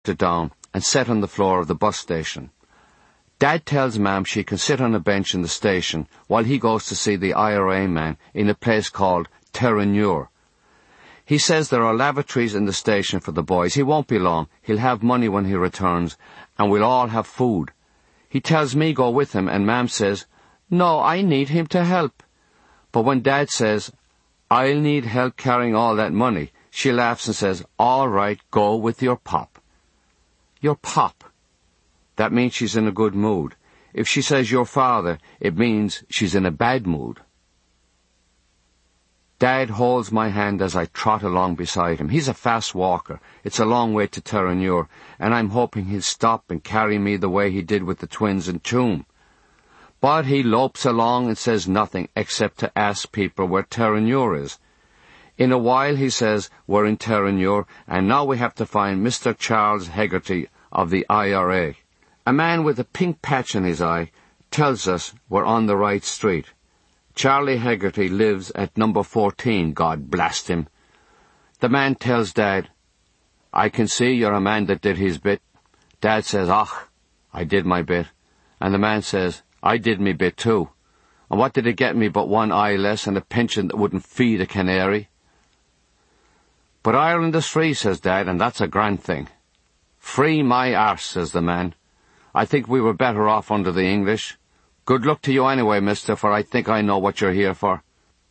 it down and set on the floor of the bus station. Dad tells Mam she can sit on a bench in the station while he goes to see the IRA man in a place called Terenure. He says there are lavatories in the station for the boys. He won't be long. He'll have money when he returns, and we'll all have food. He tells me go with him, and Mam says, "No, I need him to help." But when Dad says, "I'll need help carrying all that money," she laughs and says, "All right, go with your pop." Your pop. That means she's in a good mood. If she says your father, it means she's in a bad mood. Dad holds my hand as I trot along beside him. He's a fast walker. It's a long way to Terenure, and I'm hoping he'll stop and carry me the way he did with the twins in Tuam. But he lopes along and says nothing except to ask people where Terenure is. In a while he says we're in Terenure, and now we have to find Mr. Charles Hegarty of the IRA. A man with a pink patch in his eye tells us we're on the right street. Charlie Hegarty lives at number 14, God blast him. The man tells Dad, "I can see you're a man that did his bit." Dad says, "Ach, I did my bit." And the man says, "I did me bit too. And what did it get me but one eye less and a pension that wouldn't feed a canary?" "But Ireland is free," says Dad, "and that's a grand thing." "Free my arse," says the man. "I think we were better off under the English. Good luck to you anyway, mister, for I think I know what you're here for."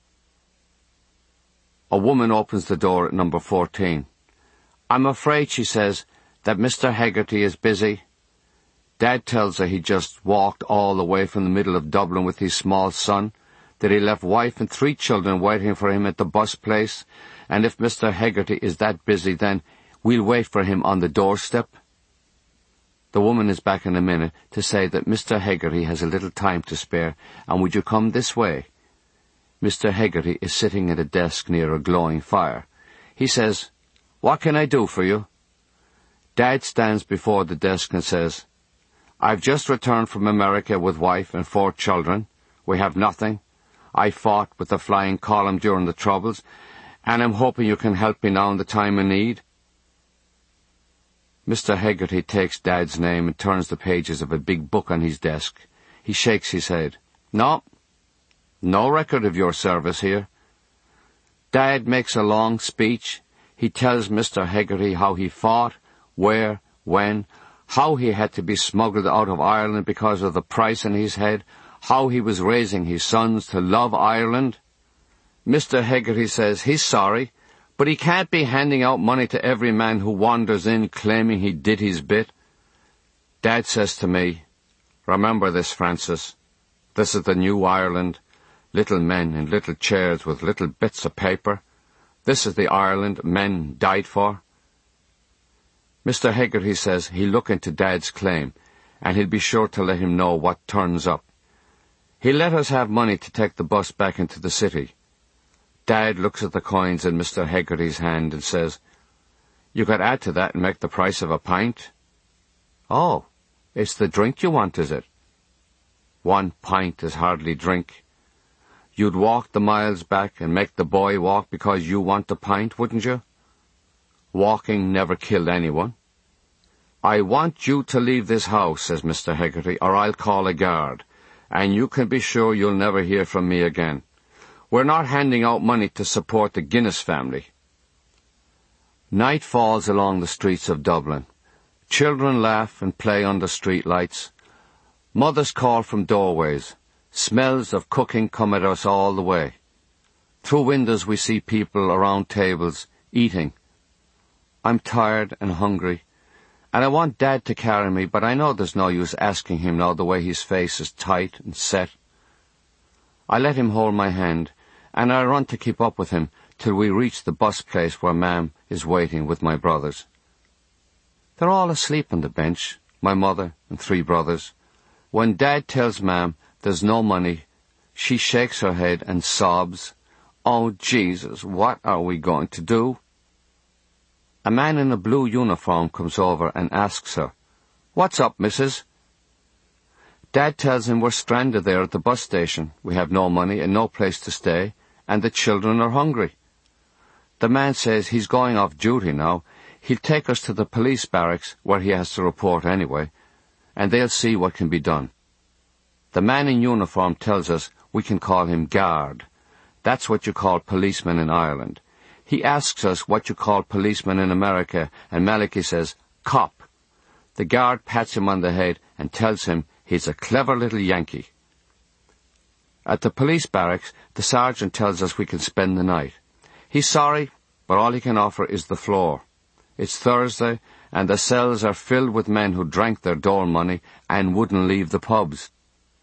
A woman opens the door at number 14. "I'm afraid," she says, "that Mr. Hegarty is busy." Dad tells her he just walked all the way from the middle of Dublin with his small son, that he left wife and 3 children waiting for him at the bus place, and if Mr. Hegarty is that busy, then we'll wait for him on the doorstep. The woman is back in a minute to say that Mr. Hegarty has a little time to spare, and would you come this way? Mr. Hegarty is sitting at a desk near a glowing fire. He says, "What can I do for you?" Dad stands before the desk and says, "I've just returned from America with wife and 4 children. We have nothing. I fought with the flying column during the Troubles, and I'm hoping you can help me now in the time of need." Mr. Hegarty takes Dad's name and turns the pages of a big book on his desk. He shakes his head. "No record of your service here." Dad makes a long speech. He tells Mr. Hegarty how he fought, where, when, how he had to be smuggled out of Ireland because of the price on his head, how he was raising his sons to love Ireland. Mr. Hegarty says he's sorry, but he can't be handing out money to every man who wanders in claiming he did his bit. Dad says to me, "Remember this, Francis. This is the new Ireland. Little men in little chairs with little bits of paper. This is the Ireland men died for." Mr. Hegarty says he'll look into Dad's claim, and he'll be sure to let him know what turns up. He'll let us have money to take the bus back into the city. Dad looks at the coins in Mr. Hegarty's hand and says, "You could add to that and make the price of a pint." "Oh, it's the drink you want, is it?" "1 pint is hardly drink. You'd walk the miles back and make the boy walk because you want a pint, wouldn't you? Walking never killed anyone." "I want you to leave this house," says Mr. Hegarty, "or I'll call a guard, and you can be sure you'll never hear from me again. We're not handing out money to support the Guinness family." Night falls along the streets of Dublin. Children laugh and play under street lights. Mothers call from doorways. Smells of cooking come at us all the way. Through windows we see people around tables, eating. I'm tired and hungry, and I want Dad to carry me, but I know there's no use asking him now the way his face is tight and set. I let him hold my hand, and I run to keep up with him till we reach the bus place where Mam is waiting with my brothers. They're all asleep on the bench, my mother and 3 brothers. When Dad tells Mam there's no money, she shakes her head and sobs, "Oh, Jesus, what are we going to do?" A man in a blue uniform comes over and asks her, "What's up, missus?" Dad tells him we're stranded there at the bus station. We have no money and no place to stay, and the children are hungry. The man says he's going off duty now. he'll take us to the police barracks, where he has to report anyway, and they'll see what can be done. The man in uniform tells us we can call him guard. That's what you call policemen in Ireland. He asks us what you call policemen in America, and Malachy says, cop. The guard pats him on the head and tells him he's a clever little Yankee. At the police barracks, the sergeant tells us we can spend the night. He's sorry, but all he can offer is the floor. It's Thursday, and the cells are filled with men who drank their dole money and wouldn't leave the pubs.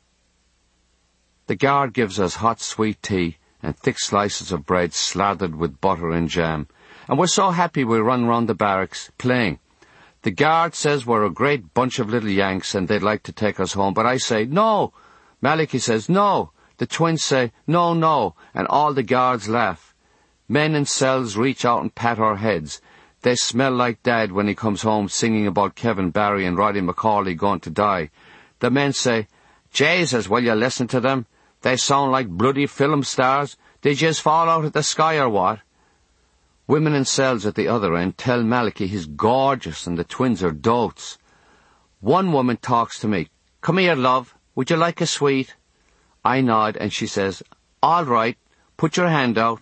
The guard gives us hot sweet tea and thick slices of bread slathered with butter and jam, and we're so happy we run round the barracks, playing. The guard says we're a great bunch of little Yanks and they'd like to take us home, but I say, no. Malachy says, no. The twins say, no, no, and all the guards laugh. Men in cells reach out and pat our heads. They smell like Dad when he comes home singing about Kevin Barry and Roddy McCauley going to die. The men say, Jesus, will you listen to them? They sound like bloody film stars. Did you just fall out of the sky or what? Women in cells at the other end tell Malachy he's gorgeous and the twins are dotes. One woman talks to me. Come here, love. Would you like a sweet? I nod and she says, all right, put your hand out.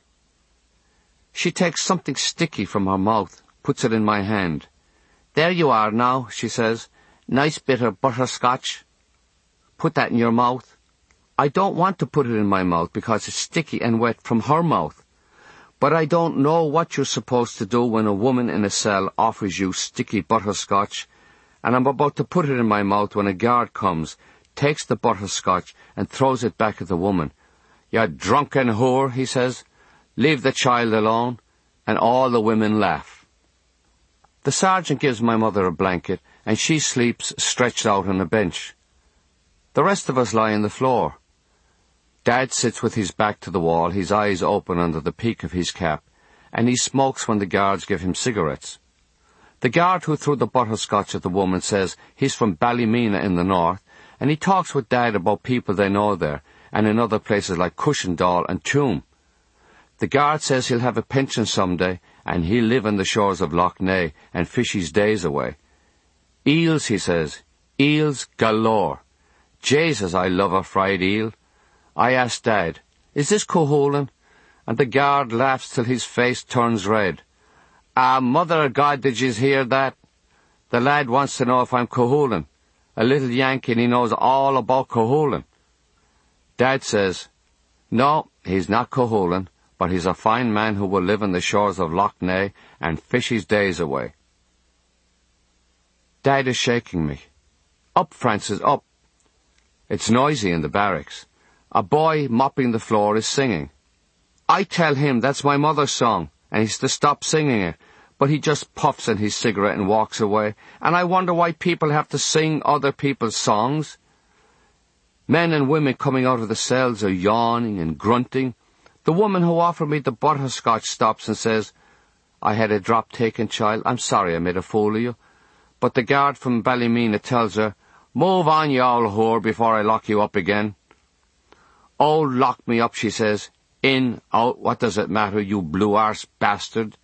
She takes something sticky from her mouth, puts it in my hand. There you are now, she says. Nice bit of butterscotch. Put that in your mouth. I don't want to put it in my mouth because it's sticky and wet from her mouth. But I don't know what you're supposed to do when a woman in a cell offers you sticky butterscotch, and I'm about to put it in my mouth when a guard comes, takes the butterscotch and throws it back at the woman. You drunken whore, he says. Leave the child alone. And all the women laugh. The sergeant gives my mother a blanket, and she sleeps stretched out on a bench. The rest of us lie on the floor. Dad sits with his back to the wall, his eyes open under the peak of his cap, and he smokes when the guards give him cigarettes. The guard who threw the butterscotch at the woman says he's from Ballymena in the north, and he talks with Dad about people they know there, and in other places like Cushendall and Tuam. The guard says he'll have a pension someday, and he'll live on the shores of Loch Ness and fish his days away. Eels, he says. Eels galore. Jesus, I love a fried eel. I ask Dad, is this Cuchulainn? And the guard laughs till his face turns red. Mother of God, did yous hear that? The lad wants to know if I'm Cuchulainn. A little Yankee, and he knows all about Cuchulainn. Dad says, no, he's not Cuchulainn, but he's a fine man who will live on the shores of Loch Ness and fish his days away. Dad is shaking me. Up, Francis, up. It's noisy in the barracks. A boy mopping the floor is singing. I tell him that's my mother's song, and he's to stop singing it, but he just puffs at his cigarette and walks away, and I wonder why people have to sing other people's songs. Men and women coming out of the cells are yawning and grunting. The woman who offered me the butterscotch stops and says, I had a drop-taken child. I'm sorry I made a fool of you. But the guard from Ballymena tells her, move on, you old whore, before I lock you up again. Oh, lock me up, she says. In, out, what does it matter, you blue-arse bastard?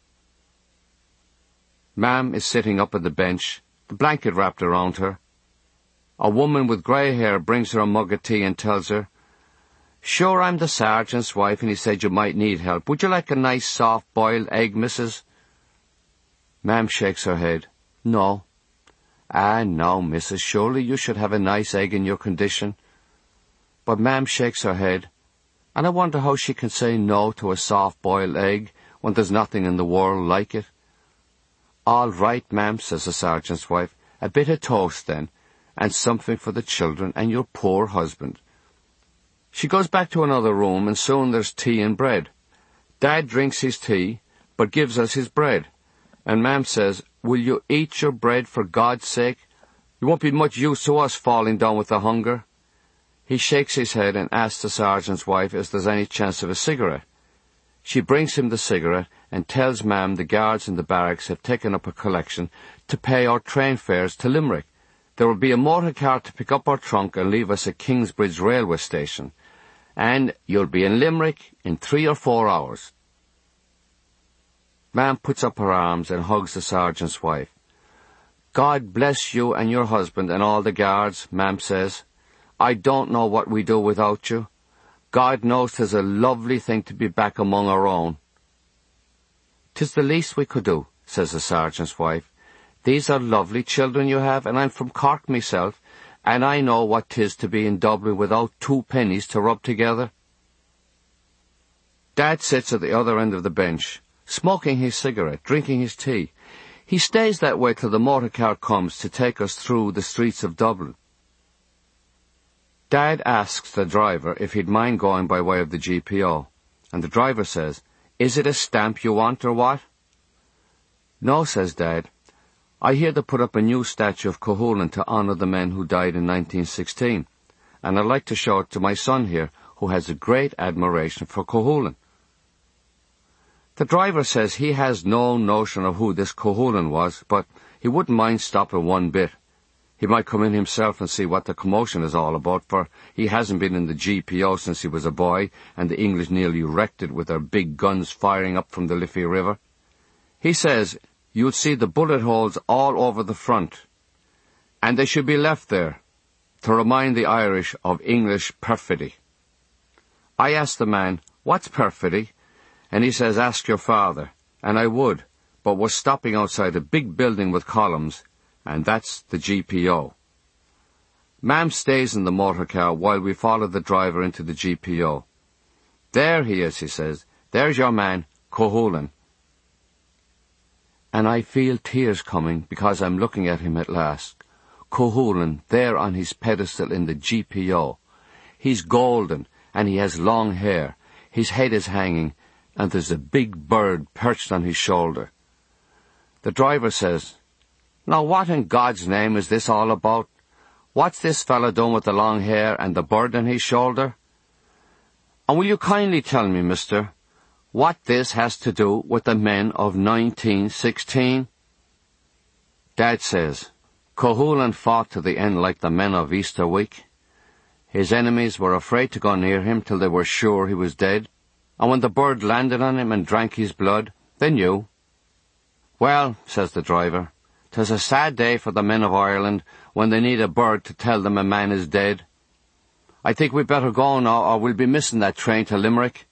Mam is sitting up at the bench, the blanket wrapped around her. A woman with grey hair brings her a mug of tea and tells her, sure, I'm the sergeant's wife, and he said you might need help. Would you like a nice soft-boiled egg, missus? Mam shakes her head. No. No, missus, surely you should have a nice egg in your condition. But Mam shakes her head, and I wonder how she can say no to a soft-boiled egg when there's nothing in the world like it. All right, Mam, says the sergeant's wife. A bit of toast, then, and something for the children and your poor husband. She goes back to another room, and soon there's tea and bread. Dad drinks his tea, but gives us his bread. And Mam says, will you eat your bread for God's sake? You won't be much use to us falling down with the hunger. He shakes his head and asks the sergeant's wife if there's any chance of a cigarette. She brings him the cigarette and tells Mam the guards in the barracks have taken up a collection to pay our train fares to Limerick. There will be a motor car to pick up our trunk and leave us at Kingsbridge railway station. And you'll be in Limerick in 3 or 4 hours. Mam puts up her arms and hugs the sergeant's wife. God bless you and your husband and all the guards, Mam says. I don't know what we do without you. God knows 'tis a lovely thing to be back among our own. "'Tis the least we could do," says the sergeant's wife. "These are lovely children you have, and I'm from Cork myself, and I know what 'tis to be in Dublin without 2 pennies to rub together." Dad sits at the other end of the bench, smoking his cigarette, drinking his tea. He stays that way till the motor car comes to take us through the streets of Dublin. Dad asks the driver if he'd mind going by way of the GPO, and the driver says, "Is it a stamp you want or what?" "No," says Dad. "I hear they put up a new statue of Cuchulainn to honour the men who died in 1916, and I'd like to show it to my son here, who has a great admiration for Cuchulainn." The driver says he has no notion of who this Cuchulainn was, but he wouldn't mind stopping one bit. He might come in himself and see what the commotion is all about, for he hasn't been in the GPO since he was a boy, and the English nearly wrecked it with their big guns firing up from the Liffey River. He says you'll see the bullet holes all over the front, and they should be left there to remind the Irish of English perfidy. I asked the man, "What's perfidy?" And he says, "Ask your father." And I would, but we're stopping outside a big building with columns, and that's the GPO. Mam stays in the motor car while we follow the driver into the GPO. "There he is," he says. "There's your man, Cuchulainn." And I feel tears coming because I'm looking at him at last. Cuchulainn there on his pedestal in the GPO. He's golden, and he has long hair. His head is hanging, and there's a big bird perched on his shoulder. The driver says, "Now what in God's name is this all about? What's this fellow doing with the long hair and the bird on his shoulder? And will you kindly tell me, mister, what this has to do with the men of 1916? Dad says, "Cuchulainn fought to the end like the men of Easter week. His enemies were afraid to go near him till they were sure he was dead, and when the bird landed on him and drank his blood, they knew." "Well," says the driver, "'tis a sad day for the men of Ireland when they need a bird to tell them a man is dead. I think we'd better go now, or we'll be missing that train to Limerick."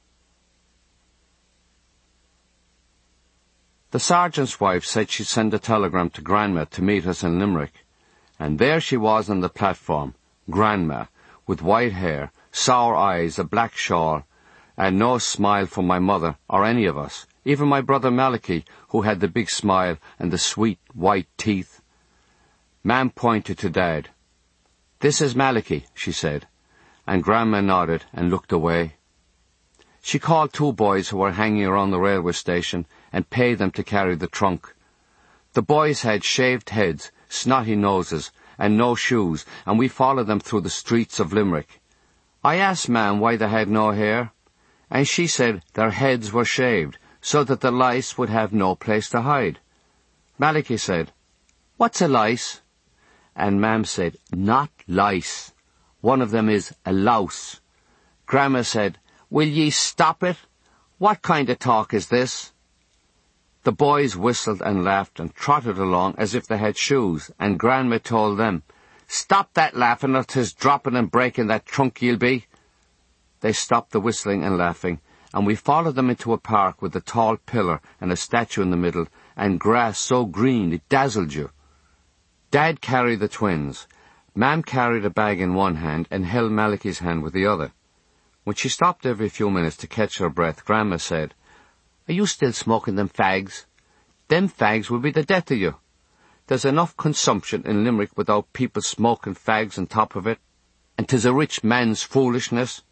The sergeant's wife said she'd send a telegram to Grandma to meet us in Limerick, and there she was on the platform, Grandma, with white hair, sour eyes, a black shawl, and no smile from my mother or any of us, even my brother Malachy, who had the big smile and the sweet white teeth. Mam pointed to Dad. "This is Malachy," she said, and Grandma nodded and looked away. She called 2 boys who were hanging around the railway station and paid them to carry the trunk. The boys had shaved heads, snotty noses, and no shoes, and we followed them through the streets of Limerick. I asked Mam why they had no hair, and she said their heads were shaved, so that the lice would have no place to hide. Malachy said, "What's a lice?" And Mam said, "Not lice. One of them is a louse." Grandma said, "Will ye stop it? What kind of talk is this?" The boys whistled and laughed and trotted along as if they had shoes, and Grandma told them, "Stop that laughing, or 'tis dropping and breaking that trunk ye'll be." They stopped the whistling and laughing, and we followed them into a park with a tall pillar and a statue in the middle, and grass so green it dazzled you. Dad carried the twins. Mam carried a bag in one hand and held Malachy's hand with the other. When she stopped every few minutes to catch her breath, Grandma said, "Are you still smoking them fags? Them fags will be the death of you. There's enough consumption in Limerick without people smoking fags on top of it, and 'tis a rich man's foolishness."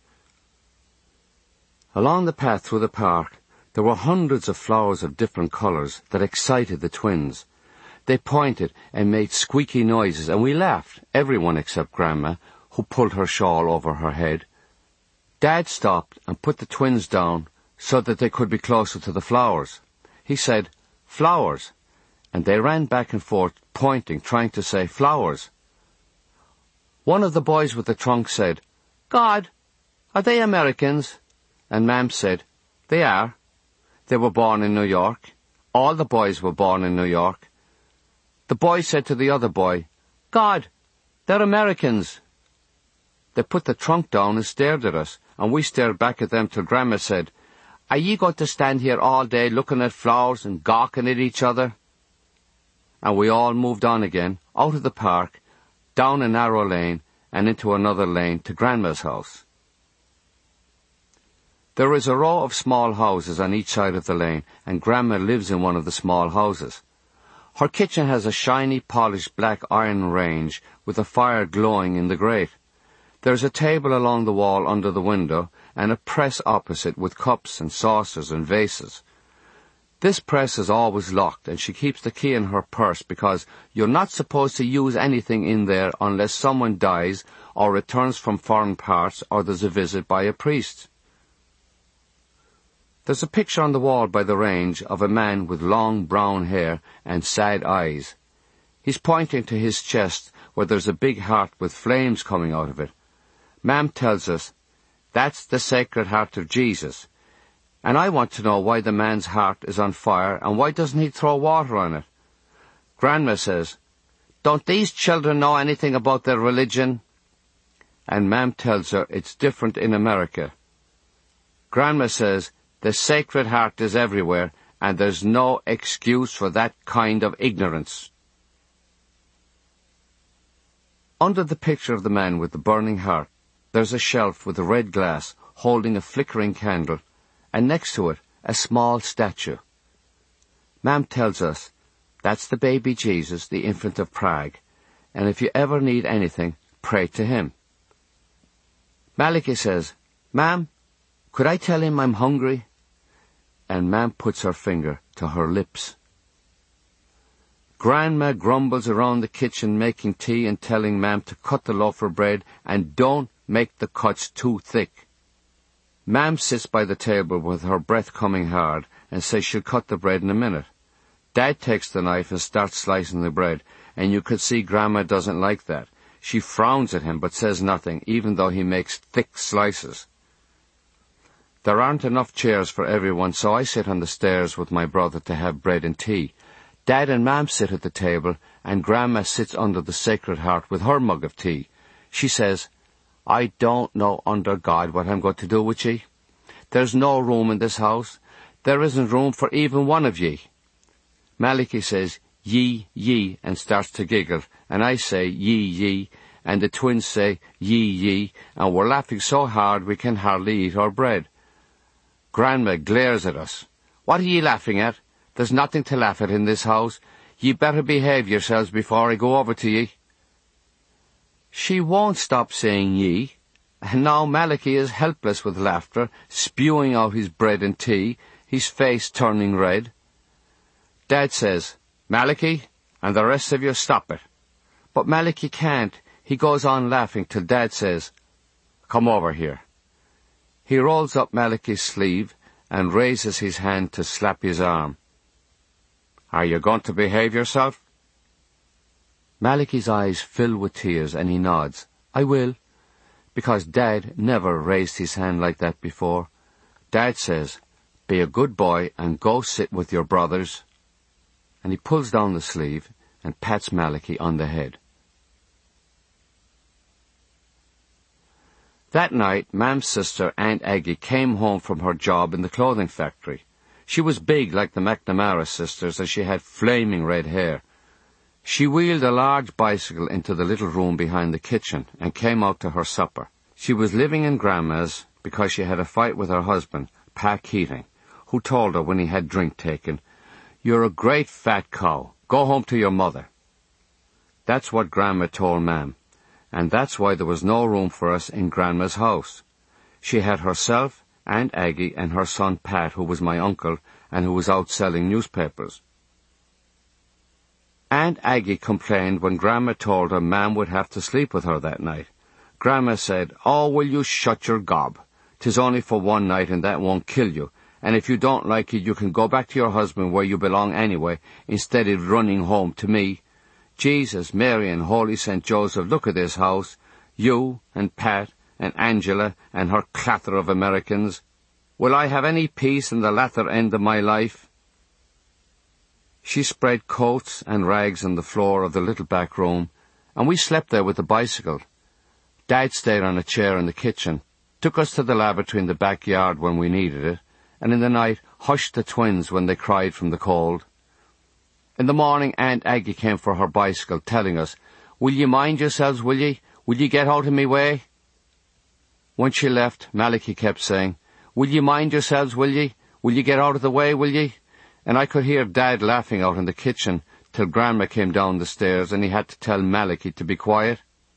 Along the path through the park, there were hundreds of flowers of different colours that excited the twins. They pointed and made squeaky noises, and we laughed, everyone except Grandma, who pulled her shawl over her head. Dad stopped and put the twins down so that they could be closer to the flowers. He said, "Flowers," and they ran back and forth, pointing, trying to say flowers. One of the boys with the trunk said, "God, are they Americans?" And Mam said, "They are. They were born in New York. All the boys were born in New York. The boy said to the other boy, "God, they're Americans." They put the trunk down and stared at us, and we stared back at them till Grandma said, "Are ye going to stand here all day looking at flowers and gawking at each other?" And we all moved on again, out of the park, down a narrow lane, and into another lane to Grandma's house. There is a row of small houses on each side of the lane, and Grandma lives in one of the small houses. Her kitchen has a shiny, polished black iron range with a fire glowing in the grate. There is a table along the wall under the window, and a press opposite with cups and saucers and vases. This press is always locked, and she keeps the key in her purse because you're not supposed to use anything in there unless someone dies or returns from foreign parts or there's a visit by a priest. There's a picture on the wall by the range of a man with long brown hair and sad eyes. He's pointing to his chest where there's a big heart with flames coming out of it. Ma'am tells us, "That's the Sacred Heart of Jesus." And I want to know why the man's heart is on fire and why doesn't he throw water on it? Grandma says, "Don't these children know anything about their religion?" And Ma'am tells her it's different in America. Grandma says, "The Sacred Heart is everywhere, and there's no excuse for that kind of ignorance." Under the picture of the man with the burning heart, there's a shelf with a red glass holding a flickering candle, and next to it, a small statue. Ma'am tells us, that's the baby Jesus, the infant of Prague, and if you ever need anything, pray to him. Maliki says, "Ma'am, could I tell him I'm hungry?" And Ma'am puts her finger to her lips. Grandma grumbles around the kitchen making tea and telling Ma'am to cut the loaf of bread and don't make the cuts too thick. Ma'am sits by the table with her breath coming hard and says she'll cut the bread in a minute. Dad takes the knife and starts slicing the bread, and you could see Grandma doesn't like that. She frowns at him but says nothing, even though he makes thick slices. There aren't enough chairs for everyone, so I sit on the stairs with my brother to have bread and tea. Dad and Ma'am sit at the table, and Grandma sits under the Sacred Heart with her mug of tea. She says, "I don't know under God what I'm going to do with ye. There's no room in this house. There isn't room for even one of ye." Maliki says, "Ye, ye," and starts to giggle, and I say, "Ye, ye," and the twins say, "Ye, ye," and we're laughing so hard we can hardly eat our bread. Grandma glares at us. "What are ye laughing at? There's nothing to laugh at in this house. Ye better behave yourselves before I go over to ye." She won't stop saying ye, and now Maliki is helpless with laughter, spewing out his bread and tea, his face turning red. Dad says, "Maliki, and the rest of you stop it." But Maliki can't. He goes on laughing till Dad says, "Come over here." He rolls up Maliki's sleeve and raises his hand to slap his arm. "Are you going to behave yourself?" Maliki's eyes fill with tears and he nods. "I will," because Dad never raised his hand like that before. Dad says, "Be a good boy and go sit with your brothers." And he pulls down the sleeve and pats Maliki on the head. That night, Ma'am's sister, Aunt Aggie, came home from her job in the clothing factory. She was big like the McNamara sisters, and she had flaming red hair. She wheeled a large bicycle into the little room behind the kitchen and came out to her supper. She was living in Grandma's because she had a fight with her husband, Pat Keating, who told her when he had drink taken, "You're a great fat cow. Go home to your mother." That's what Grandma told Ma'am. And that's why there was no room for us in Grandma's house. She had herself, Aunt Aggie, and her son Pat, who was my uncle, and who was out selling newspapers. Aunt Aggie complained when Grandma told her Ma'am would have to sleep with her that night. Grandma said, "Oh, will you shut your gob? 'Tis only for one night and that won't kill you, and if you don't like it you can go back to your husband where you belong anyway, instead of running home to me. Jesus, Mary, and Holy St. Joseph, look at this house. You, and Pat, and Angela, and her clatter of Americans. Will I have any peace in the latter end of my life? She spread coats and rags on the floor of the little back room, and we slept there with the bicycle. Dad stayed on a chair in the kitchen, took us to the lavatory in the backyard when we needed it, and in the night hushed the twins when they cried from the cold. In the morning, Aunt Aggie came for her bicycle, telling us, "Will ye mind yourselves, will ye? Will ye get out of me way?" When she left, Malachy kept saying, "Will ye mind yourselves, will ye? Will ye get out of the way, will ye?" And I could hear Dad laughing out in the kitchen till Grandma came down the stairs and he had to tell Malachy to be quiet.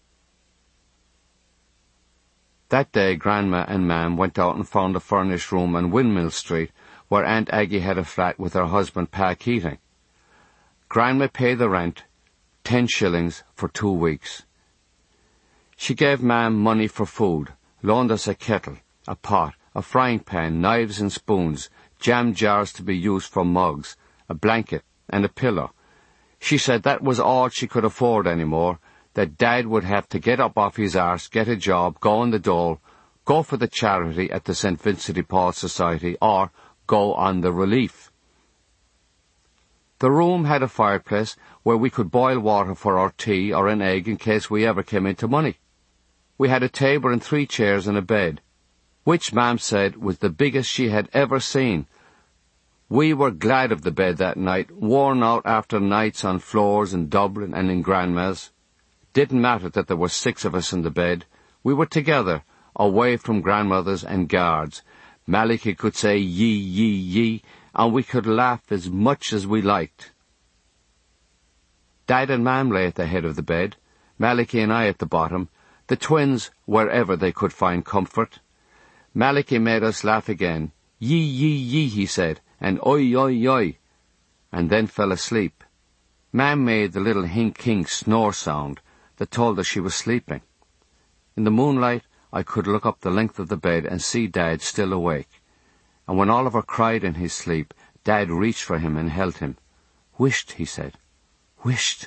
That day, Grandma and Mam went out and found a furnished room on Windmill Street, where Aunt Aggie had a flat with her husband, Pa Keating. Grandma paid the rent, 10 shillings for 2 weeks. She gave Mam money for food, loaned us a kettle, a pot, a frying pan, knives and spoons, jam jars to be used for mugs, a blanket, and a pillow. She said that was all she could afford anymore, that Dad would have to get up off his arse, get a job, go on the dole, go for the charity at the St. Vincent de Paul Society, or go on the relief. The room had a fireplace where we could boil water for our tea or an egg in case we ever came into money. We had a table and 3 chairs and a bed, which Mam said was the biggest she had ever seen. We were glad of the bed that night, worn out after nights on floors in Dublin and in Grandma's. Didn't matter that there were 6 of us in the bed. We were together, away from grandmothers and guards. Malachy could say yee, yee, yee, and we could laugh as much as we liked. Dad and Mam lay at the head of the bed, Malachy and I at the bottom, the twins wherever they could find comfort. Malachy made us laugh again. Yee, yee, yee, he said, and oi, oi, oi, and then fell asleep. Mam made the little hink-hink snore sound that told us she was sleeping. In the moonlight, I could look up the length of the bed and see Dad still awake. And when Oliver cried in his sleep, Dad reached for him and held him. "Whisht," he said. "Whisht."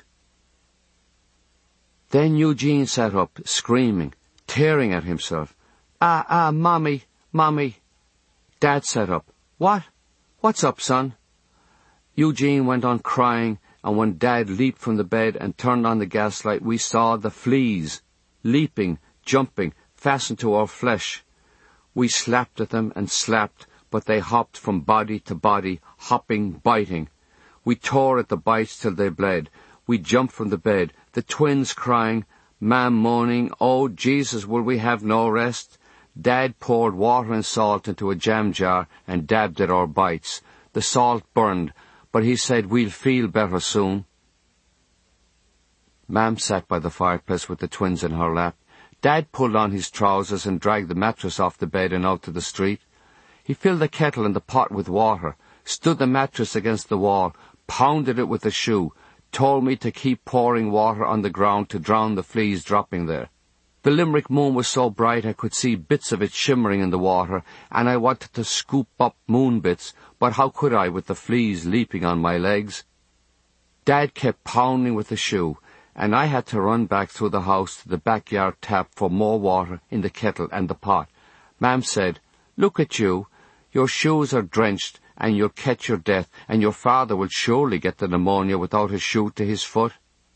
Then Eugene sat up, screaming, tearing at himself. Mommy, Mommy." Dad sat up. "What? What's up, son?" Eugene went on crying, and when Dad leaped from the bed and turned on the gaslight, we saw the fleas, leaping, jumping, fastened to our flesh. We slapped at them and slapped, but they hopped from body to body, hopping, biting. We tore at the bites till they bled. We jumped from the bed, the twins crying, Mam moaning, "Oh, Jesus, will we have no rest?" Dad poured water and salt into a jam jar and dabbed at our bites. The salt burned, but he said we'll feel better soon. Mam sat by the fireplace with the twins in her lap. Dad pulled on his trousers and dragged the mattress off the bed and out to the street. He filled the kettle and the pot with water, stood the mattress against the wall, pounded it with a shoe, told me to keep pouring water on the ground to drown the fleas dropping there. The Limerick moon was so bright I could see bits of it shimmering in the water, and I wanted to scoop up moon bits, but how could I with the fleas leaping on my legs? Dad kept pounding with the shoe, and I had to run back through the house to the backyard tap for more water in the kettle and the pot. Mam said, "Look at you. Your shoes are drenched, and you'll catch your death, and your father will surely get the pneumonia without a shoe to his foot."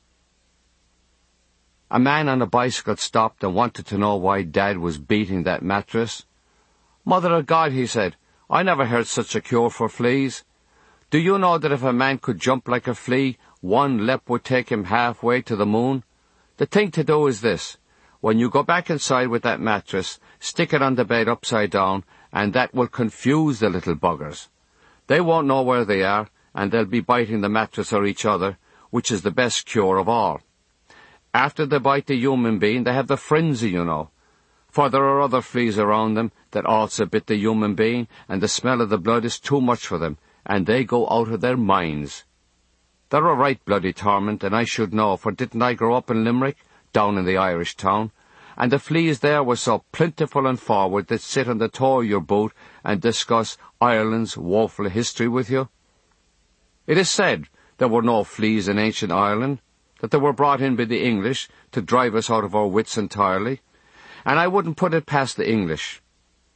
A man on a bicycle stopped and wanted to know why Dad was beating that mattress. "Mother of God," he said, "I never heard such a cure for fleas. Do you know that if a man could jump like a flea, 1 leap would take him halfway to the moon? The thing to do is this. When you go back inside with that mattress, stick it on the bed upside down, and that will confuse the little buggers. They won't know where they are, and they'll be biting the mattress or each other, which is the best cure of all. After they bite the human being, they have the frenzy, you know. For there are other fleas around them that also bit the human being, and the smell of the blood is too much for them, and they go out of their minds. They're a right bloody torment, and I should know, for didn't I grow up in Limerick, down in the Irish town? And the fleas there were so plentiful and forward they'd sit on the toe of your boot and discuss Ireland's woeful history with you. It is said there were no fleas in ancient Ireland, that they were brought in by the English to drive us out of our wits entirely, and I wouldn't put it past the English.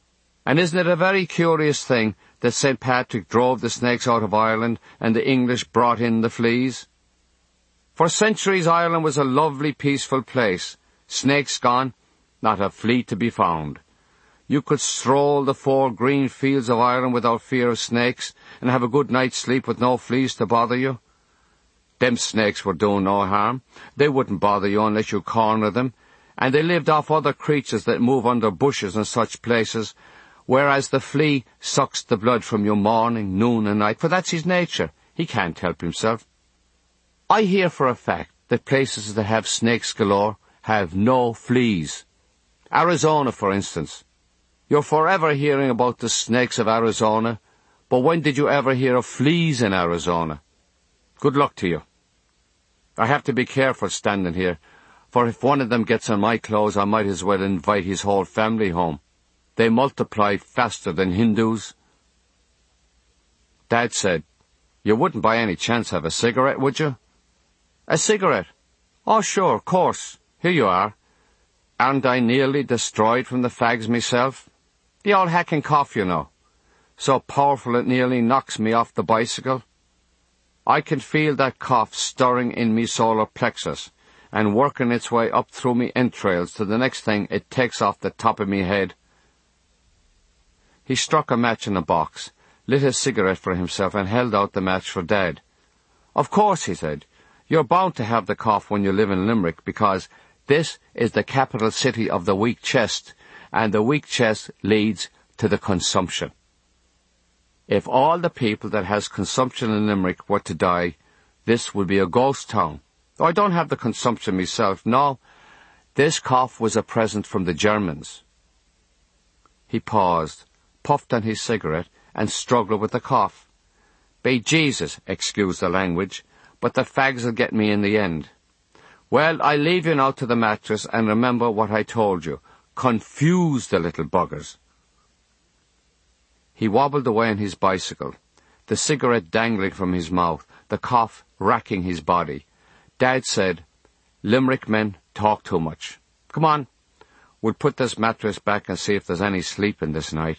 And isn't it a very curious thing that St. Patrick drove the snakes out of Ireland and the English brought in the fleas? For centuries Ireland was a lovely, peaceful place. Snakes gone, not a flea to be found. You could stroll the 4 green fields of Ireland without fear of snakes and have a good night's sleep with no fleas to bother you. Them snakes were doing no harm. They wouldn't bother you unless you cornered them, and they lived off other creatures that move under bushes and such places, whereas the flea sucks the blood from you morning, noon and night, for that's his nature. He can't help himself. I hear for a fact that places that have snakes galore have no fleas. Arizona, for instance. You're forever hearing about the snakes of Arizona, but when did you ever hear of fleas in Arizona? Good luck to you. I have to be careful standing here, for if one of them gets on my clothes, I might as well invite his whole family home. They multiply faster than Hindus. Dad said, "You wouldn't by any chance have a cigarette, would you?" "A cigarette? Oh, sure, of course. Here you are. Aren't I nearly destroyed from the fags myself? The old hacking cough, you know. So powerful it nearly knocks me off the bicycle. I can feel that cough stirring in me solar plexus and working its way up through me entrails to the next thing it takes off the top of me head." He struck a match in a box, lit a cigarette for himself and held out the match for Dad. "Of course," he said, "you're bound to have the cough when you live in Limerick because this is the capital city of the weak chest, and the weak chest leads to the consumption. If all the people that has consumption in Limerick were to die, this would be a ghost town. I don't have the consumption myself, no. This cough was a present from the Germans." He paused, puffed on his cigarette, and struggled with the cough. "Be Jesus, excuse the language, but the fags'll get me in the end. Well, I leave you now to the mattress, and remember what I told you. Confuse the little buggers." He wobbled away on his bicycle, the cigarette dangling from his mouth, the cough racking his body. Dad said, "Limerick men talk too much. Come on, we'll put this mattress back and see if there's any sleep in this night."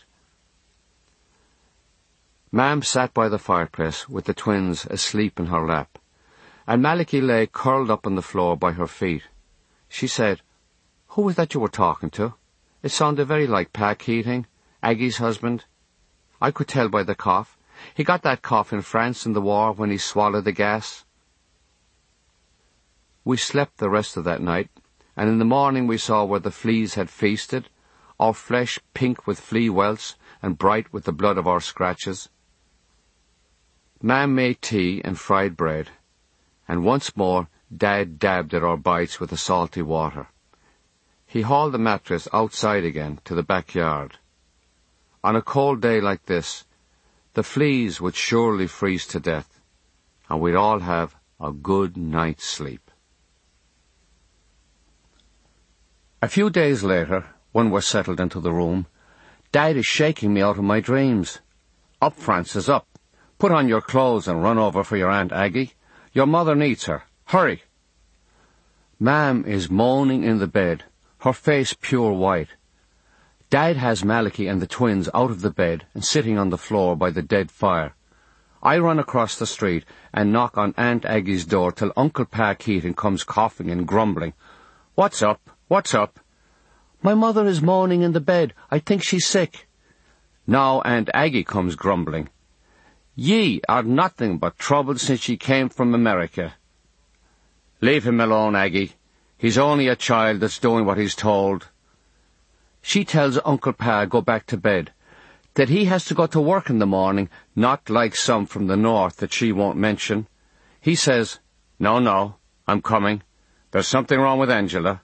Mam sat by the fireplace with the twins asleep in her lap, and Malachy lay curled up on the floor by her feet. She said, "Who was that you were talking to? It sounded very like Pa Keating, Aggie's husband. I could tell by the cough. He got that cough in France in the war when he swallowed the gas." We slept the rest of that night, and in the morning we saw where the fleas had feasted, our flesh pink with flea welts and bright with the blood of our scratches. Mam made tea and fried bread, and once more Dad dabbed at our bites with the salty water. He hauled the mattress outside again to the backyard. On a cold day like this, the fleas would surely freeze to death, and we'd all have a good night's sleep. A few days later, when we're settled into the room, Dad is shaking me out of my dreams. "Up, Francis, up. Put on your clothes and run over for your Aunt Aggie. Your mother needs her. Hurry." Mam is moaning in the bed, her face pure white. Dad has Malachy and the twins out of the bed and sitting on the floor by the dead fire. I run across the street and knock on Aunt Aggie's door till Uncle Pa Keating comes coughing and grumbling. "What's up? What's up?" "My mother is moaning in the bed. I think she's sick." Now Aunt Aggie comes grumbling. "Ye are nothing but trouble since ye came from America." "Leave him alone, Aggie. He's only a child that's doing what he's told." She tells Uncle Pa go back to bed, that he has to go to work in the morning, not like some from the north that she won't mention. He says, No, I'm coming. There's something wrong with Angela."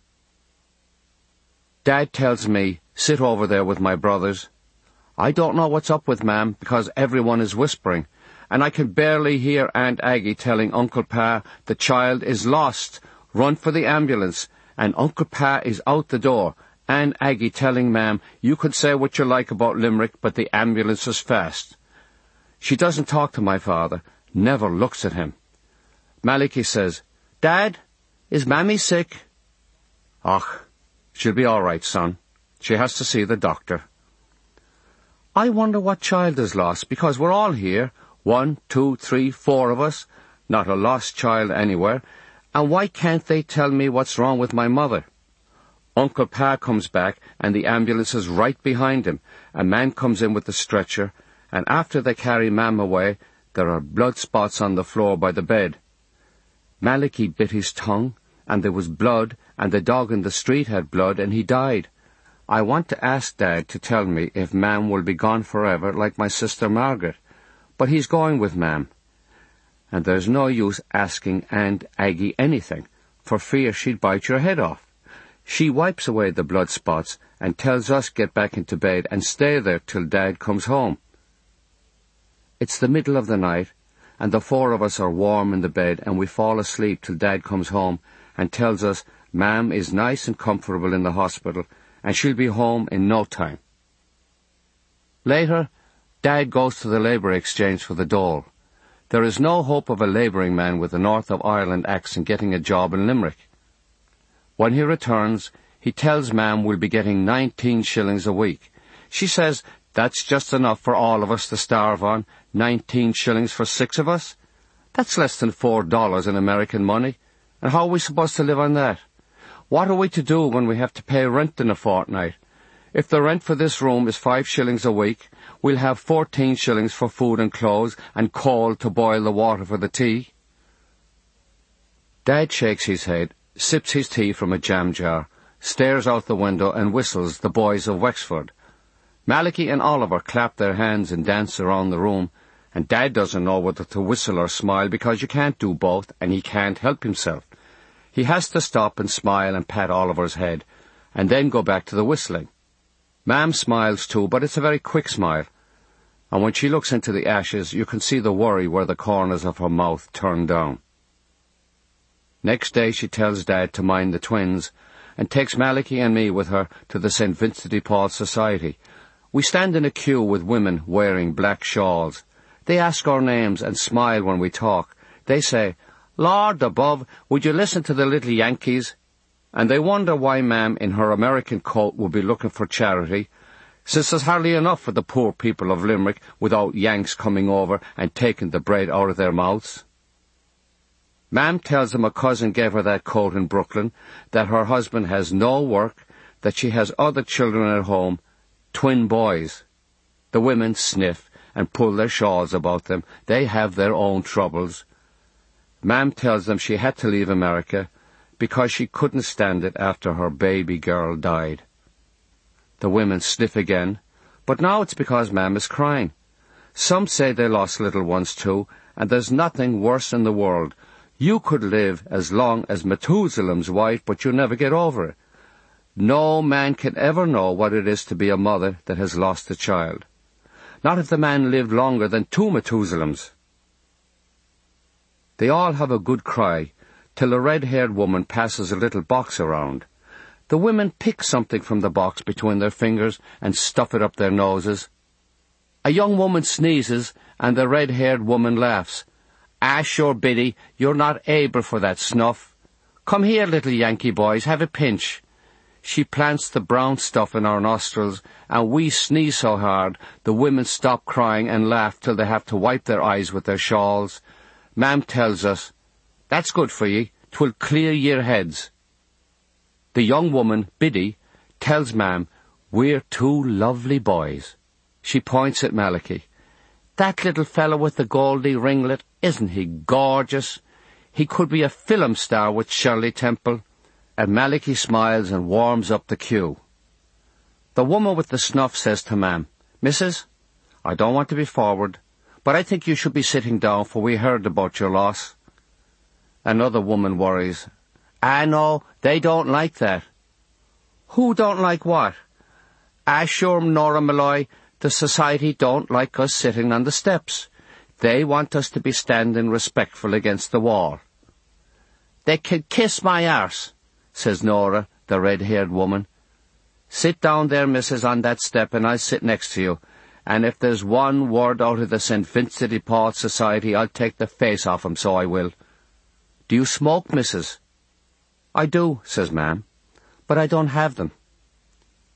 Dad tells me, sit over there with my brothers. I don't know what's up with Mam because everyone is whispering, and I can barely hear Aunt Aggie telling Uncle Pa the child is lost, run for the ambulance, and Uncle Pa is out the door. Aunt Aggie telling Mam, "You could say what you like about Limerick, but the ambulance is fast." She doesn't talk to my father, never looks at him. Malachy says, "Dad, is Mammy sick?" "Och, she'll be all right, son. She has to see the doctor." I wonder what child is lost, because we're all here, 1, 2, 3, 4 of us, not a lost child anywhere, and why can't they tell me what's wrong with my mother? Uncle Pa comes back, and the ambulance is right behind him. A man comes in with the stretcher, and after they carry Mam away, there are blood spots on the floor by the bed. Malachy bit his tongue, and there was blood, and the dog in the street had blood, and he died. I want to ask Dad to tell me if Mam will be gone forever like my sister Margaret, but he's going with Mam. And there's no use asking Aunt Aggie anything, for fear she'd bite your head off. She wipes away the blood spots and tells us get back into bed and stay there till Dad comes home. It's the middle of the night, and the 4 of us are warm in the bed, and we fall asleep till Dad comes home and tells us Mam is nice and comfortable in the hospital, and she'll be home in no time. Later, Dad goes to the labour exchange for the dole. There is no hope of a labouring man with a North of Ireland accent getting a job in Limerick. When he returns, he tells Mam we'll be getting 19 shillings a week. She says that's just enough for all of us to starve on, 19 shillings for 6 of us. That's less than $4 in American money, and how are we supposed to live on that? What are we to do when we have to pay rent in a fortnight? If the rent for this room is 5 shillings a week, we'll have 14 shillings for food and clothes and coal to boil the water for the tea. Dad shakes his head, sips his tea from a jam jar, stares out the window and whistles The Boys of Wexford. Malachy and Oliver clap their hands and dance around the room, and Dad doesn't know whether to whistle or smile because you can't do both and he can't help himself. He has to stop and smile and pat Oliver's head, and then go back to the whistling. Mam smiles too, but it's a very quick smile, and when she looks into the ashes, you can see the worry where the corners of her mouth turn down. Next day she tells Dad to mind the twins, and takes Malachy and me with her to the St. Vincent de Paul Society. We stand in a queue with women wearing black shawls. They ask our names and smile when we talk. They say, "Lord above, would you listen to the little Yankees?" And they wonder why Mam in her American coat would be looking for charity, since there's hardly enough for the poor people of Limerick without Yanks coming over and taking the bread out of their mouths. Mam tells them a cousin gave her that coat in Brooklyn, that her husband has no work, that she has other children at home, twin boys. The women sniff and pull their shawls about them. They have their own troubles. Mam tells them she had to leave America because she couldn't stand it after her baby girl died. The women sniff again, but now it's because Mam is crying. Some say they lost little ones too, and there's nothing worse in the world. You could live as long as Methuselah's wife, but you'll never get over it. No man can ever know what it is to be a mother that has lost a child. Not if the man lived longer than 2 Methuselahs. They all have a good cry, till a red-haired woman passes a little box around. The women pick something from the box between their fingers and stuff it up their noses. A young woman sneezes, and the red-haired woman laughs. "Ah, sure, Biddy, you're not able for that snuff. Come here, little Yankee boys, have a pinch." She plants the brown stuff in our nostrils, and we sneeze so hard the women stop crying and laugh till they have to wipe their eyes with their shawls. Mam tells us, "That's good for ye, 'twill clear your heads." The young woman, Biddy, tells Mam, "We're 2 lovely boys." She points at Malachy. "That little fellow with the goldy ringlet, isn't he gorgeous? He could be a film star with Shirley Temple." And Malachy smiles and warms up the queue. The woman with the snuff says to Mam, "Missus, I don't want to be forward, but I think you should be sitting down, for we heard about your loss." Another woman worries. "Ah, no, they don't like that." "Who don't like what?" "Ah, sure, Nora Malloy, the society don't like us sitting on the steps. They want us to be standing respectful against the wall." "They can kiss my arse," says Nora, the red-haired woman. "Sit down there, missus, on that step, and I'll sit next to you. And if there's one word out of the St. Vincent de Paul Society, I'll take the face off 'em, so I will. Do you smoke, missus?" "I do," says Mam, "but I don't have them."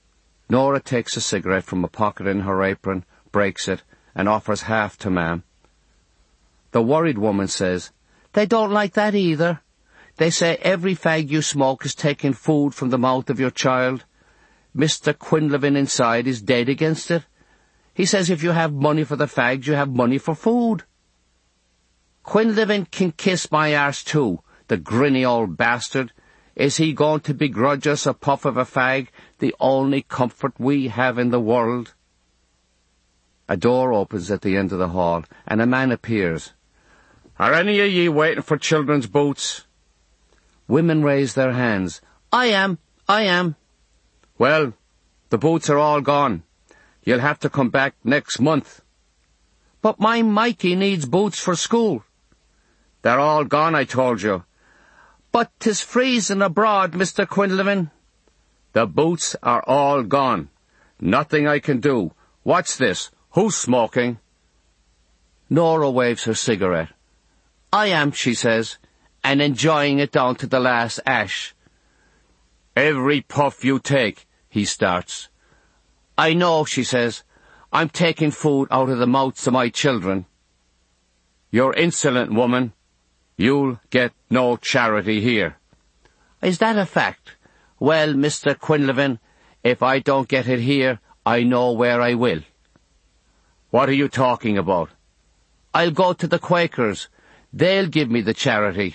Nora takes a cigarette from a pocket in her apron, breaks it, and offers half to Ma'am. The worried woman says, "They don't like that either. They say every fag you smoke is taking food from the mouth of your child. Mr. Quinlivan inside is dead against it. He says if you have money for the fags, you have money for food." "Quinlivan can kiss my arse too, the grinny old bastard. Is he going to begrudge us a puff of a fag, the only comfort we have in the world?" A door opens at the end of the hall, and a man appears. "Are any of ye waiting for children's boots?" Women raise their hands. I am. "Well, the boots are all gone. You'll have to come back next month." "But my Mikey needs boots for school." "They're all gone, I told you." "But 'tis freezing abroad, Mr. Quinlivan." "The boots are all gone. Nothing I can do. What's this? Who's smoking?" Nora waves her cigarette. "I am," she says, "and enjoying it down to the last ash." "Every puff you take," he starts. "I know," she says. "I'm taking food out of the mouths of my children." "You're insolent, woman. You'll get no charity here." "Is that a fact? Well, Mr. Quinlivan, if I don't get it here, I know where I will." "What are you talking about?" "I'll go to the Quakers. They'll give me the charity."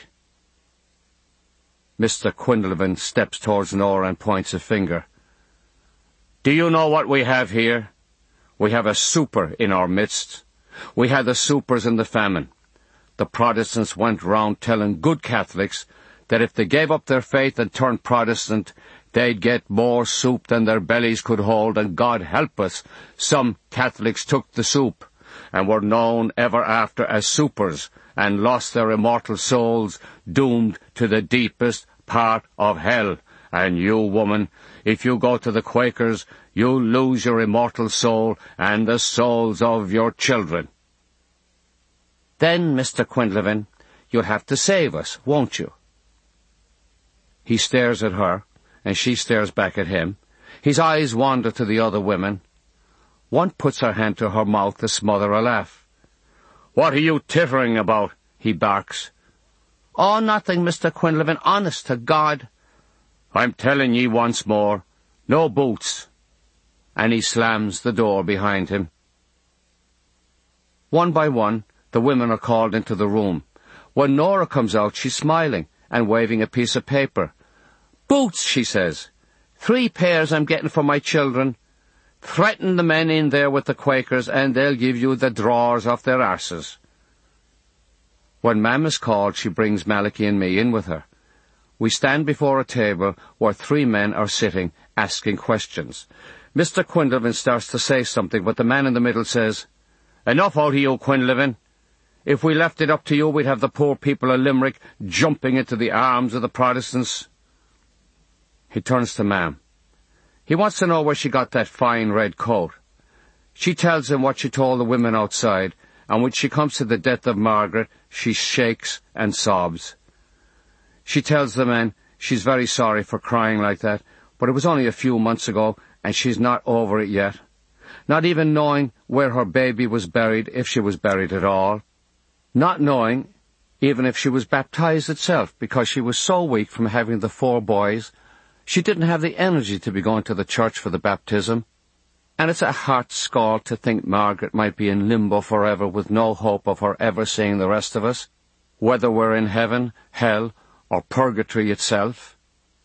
Mr. Quinlivan steps towards Nora and points a finger. "Do you know what we have here? We have a super in our midst. We had the supers in the famine. The Protestants went round telling good Catholics that if they gave up their faith and turned Protestant, they'd get more soup than their bellies could hold, and God help us, some Catholics took the soup, and were known ever after as supers, and lost their immortal souls, doomed to the deepest part of hell. And you, woman, if you go to the Quakers, you'll lose your immortal soul and the souls of your children." "Then, Mr. Quinlivan, you'll have to save us, won't you?" He stares at her, and she stares back at him. His eyes wander to the other women. One puts her hand to her mouth to smother a laugh. "What are you tittering about?" he barks. "Oh, nothing, Mr. Quinlivan, honest to God." "I'm telling ye once more, no boots." And he slams the door behind him. One by one, the women are called into the room. When Nora comes out, she's smiling and waving a piece of paper. "Boots," she says. 3 pairs I'm getting for my children. Threaten the men in there with the Quakers, and they'll give you the drawers off their arses." When Mam is called, she brings Malachi and me in with her. We stand before a table where 3 men are sitting, asking questions. Mr. Quinlivan starts to say something, but the man in the middle says, "Enough out of you, Quinlivan. If we left it up to you, we'd have the poor people of Limerick jumping into the arms of the Protestants." He turns to Mam. He wants to know where she got that fine red coat. She tells him what she told the women outside, and when she comes to the death of Margaret, she shakes and sobs. She tells the men she's very sorry for crying like that, but it was only a few months ago, and she's not over it yet. Not even knowing where her baby was buried, if she was buried at all. Not knowing even if she was baptized itself, because she was so weak from having the 4 boys, she didn't have the energy to be going to the church for the baptism. And it's a heart scald to think Margaret might be in limbo forever with no hope of her ever seeing the rest of us, whether we're in heaven, hell, or purgatory itself.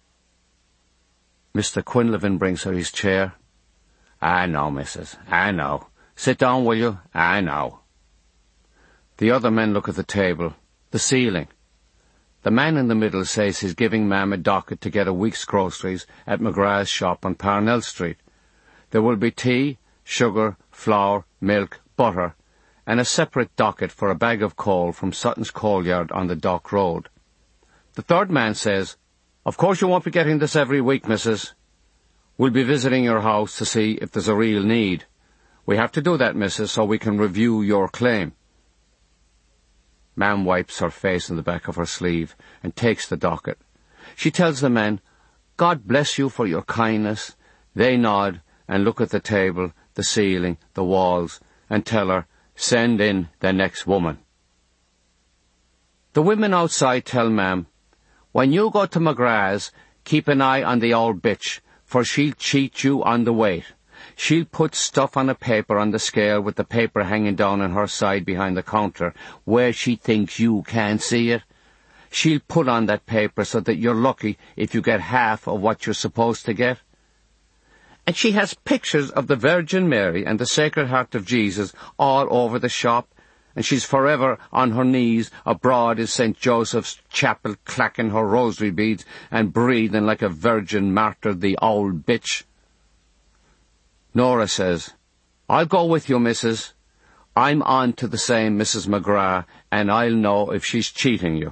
Mr. Quinlivan brings her his chair. "I know, missus, I know. Sit down, will you? I know." The other men look at the table, the ceiling. The man in the middle says he's giving Mam a docket to get a week's groceries at McGrath's shop on Parnell Street. There will be tea, sugar, flour, milk, butter, and a separate docket for a bag of coal from Sutton's coal yard on the Dock Road. The third man says, "Of course you won't be getting this every week, missus. We'll be visiting your house to see if there's a real need. We have to do that, missus, so we can review your claim." Mam wipes her face in the back of her sleeve and takes the docket. She tells the men, "God bless you for your kindness." They nod, and look at the table, the ceiling, the walls, and tell her, send in the next woman. The women outside tell Ma'am, when you go to McGrath's, keep an eye on the old bitch, for she'll cheat you on the weight. She'll put stuff on a paper on the scale with the paper hanging down on her side behind the counter, where she thinks you can't see it. She'll put on that paper so that you're lucky if you get half of what you're supposed to get. And she has pictures of the Virgin Mary and the Sacred Heart of Jesus all over the shop, and she's forever on her knees abroad in St. Joseph's Chapel, clacking her rosary beads and breathing like a virgin martyr, the old bitch. Nora says, I'll go with you, missus. I'm on to the same Mrs. McGrath, and I'll know if she's cheating you.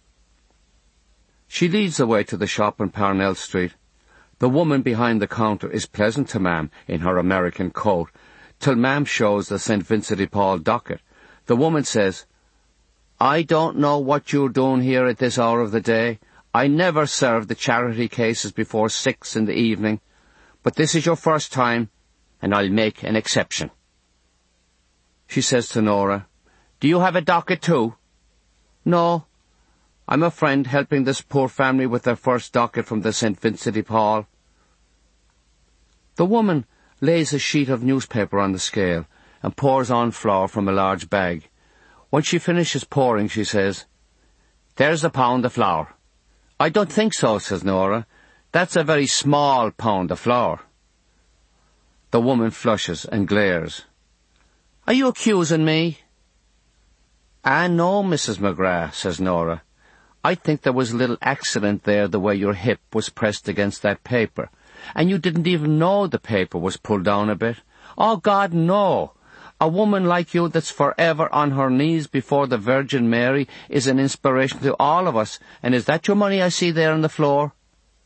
She leads the way to the shop on Parnell Street. The woman behind the counter is pleasant to Ma'am in her American coat, till Ma'am shows the St. Vincent de Paul docket. The woman says, I don't know what you're doing here at this hour of the day. I never serve the charity cases before 6 in the evening, but this is your first time, and I'll make an exception. She says to Nora, do you have a docket too? No. I'm a friend helping this poor family with their first docket from the St. Vincent de Paul. The woman lays a sheet of newspaper on the scale and pours on flour from a large bag. When she finishes pouring, she says, there's a pound of flour. I don't think so, says Nora. That's a very small pound of flour. The woman flushes and glares. Are you accusing me? Ah, no, Mrs. McGrath, says Nora. I think there was a little accident there the way your hip was pressed against that paper, and you didn't even know the paper was pulled down a bit. Oh, God, no. A woman like you that's forever on her knees before the Virgin Mary is an inspiration to all of us. And is that your money I see there on the floor?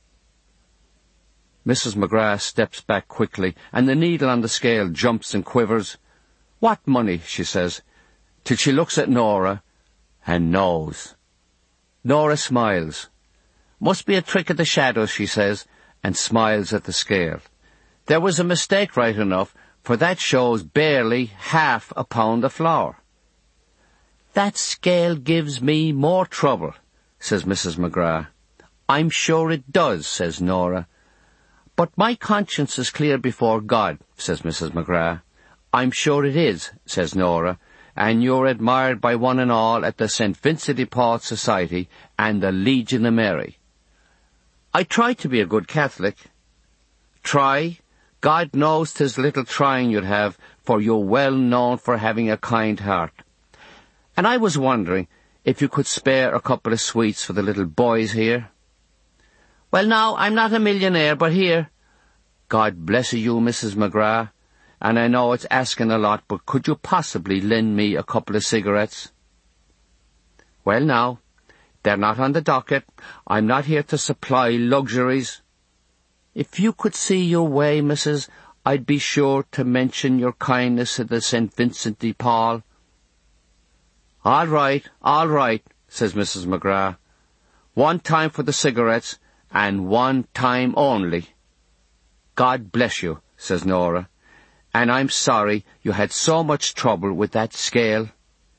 Mrs. McGrath steps back quickly, and the needle on the scale jumps and quivers. What money? She says, till she looks at Nora and knows. Nora smiles. Must be a trick of the shadows, she says, and smiles at the scale. There was a mistake right enough, for that shows barely half a pound of flour. That scale gives me more trouble, says Mrs. McGrath. I'm sure it does, says Nora. But my conscience is clear before God, says Mrs. McGrath. I'm sure it is, says Nora, and you're admired by one and all at the St. Vincent de Paul Society and the Legion of Mary. I try to be a good Catholic. Try? God knows 'tis little trying you'd have, for you're well known for having a kind heart. And I was wondering if you could spare a couple of sweets for the little boys here. Well, now, I'm not a millionaire, but here. God bless you, Mrs. McGrath, and I know it's asking a lot, but could you possibly lend me a couple of cigarettes? Well, now, they're not on the docket. I'm not here to supply luxuries. If you could see your way, missus, I'd be sure to mention your kindness to the St. Vincent de Paul. All right, says Mrs. McGrath. One time for the cigarettes, and one time only. God bless you, says Nora, and I'm sorry you had so much trouble with that scale.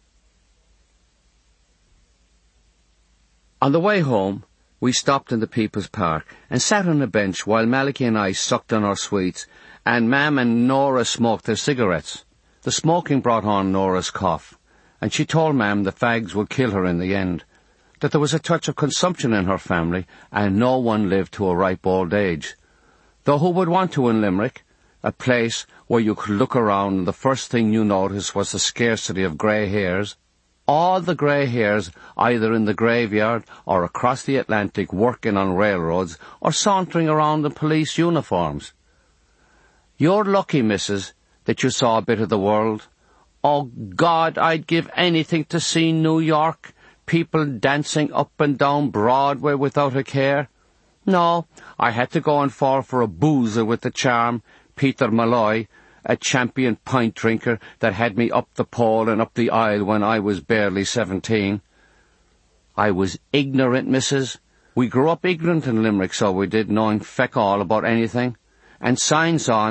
On the way home, we stopped in the People's Park and sat on a bench while Malachy and I sucked on our sweets, and Ma'am and Nora smoked their cigarettes. The smoking brought on Nora's cough, and she told Ma'am the fags would kill her in the end, that there was a touch of consumption in her family, and no one lived to a ripe old age. Though who would want to in Limerick, a place where you could look around and the first thing you noticed was the scarcity of grey hairs? All the grey hairs either in the graveyard or across the Atlantic working on railroads or sauntering around in police uniforms. You're lucky, missus, that you saw a bit of the world. Oh, God, I'd give anything to see New York, people dancing up and down Broadway without a care. No, I had to go and fall for a boozer with the charm, Peter Malloy, a champion pint drinker that had me up the pole and up the aisle when I was barely 17. I was ignorant, missus. We grew up ignorant in Limerick, so we did, knowing feck all about anything. And signs on,